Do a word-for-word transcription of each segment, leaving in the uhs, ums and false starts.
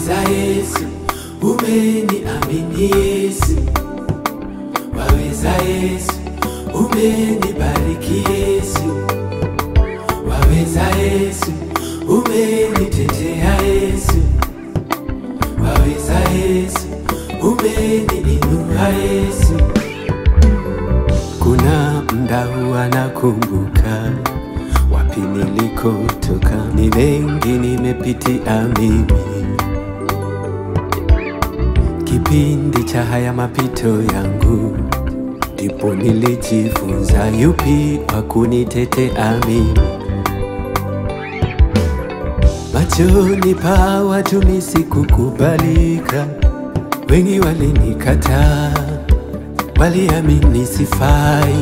waweza Yesu, umeniamini Yesu, waweza Yesu, umenibariki Yesu, waweza Yesu, umenitetea Yesu, waweza Yesu, umeniinua Yesu. Kuna muda huwa nakumbuka wapi nilikotoka, ni mengi nimepitia mimi. Kipindi cha haya mapito yangu, ndipo nilijifunza yupi wa kunitetea mimi. Machoni pa watu mimi sikukubalika, wengi walinikataa, waliamini sifai,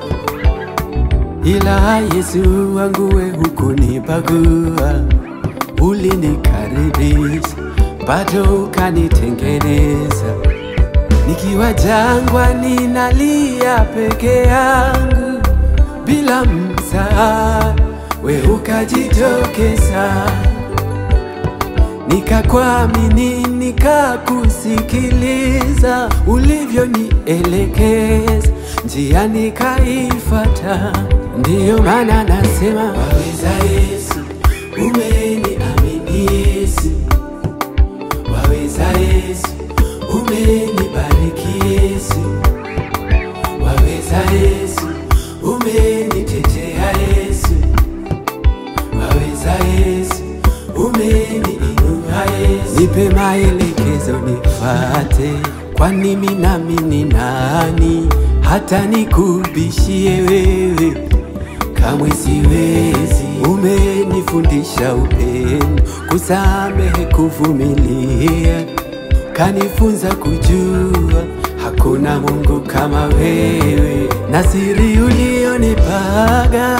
ila Yesu wangu we hukunibagua, ulinikaribisha, bado ukanitengeneza. Nikiwa jangwani nalia peke yangu, bila msaada we ukajitokeza. Nikakuamini, nikakusikiliza, ulivyonielekeza njia nikaifuata. Ndiyo maana nasema waweza Yesu, umeniamini Yesu, waweza Yesu, umenibariki Yesu, waweza Yesu, umenitetea Yesu, waweza Yesu, umeniinua Yesu. Nipe maelekezo nifuate, kwani mimi nami ni nani hata nikubishie wewe? Kamwe siwezi. Umenifundisha upendo, kusamehe, kuvumilia, kanifunza kujua hakuna Mungu kama wewe. Na siri ulionipaga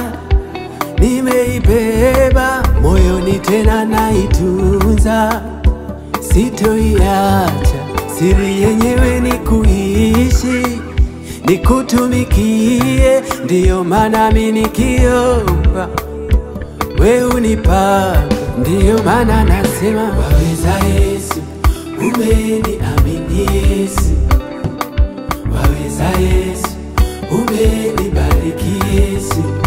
nimeibeba moyoni, tena naitunza, sitoiacha. Siri yenyewe ni kuishi, nikutumikie, ndiyo maana mimi nikiomba we unipanga. Ndiyo maana nasema waweza Yesu, umeniamini Yesu, waweza Yesu, umenibariki Yesu,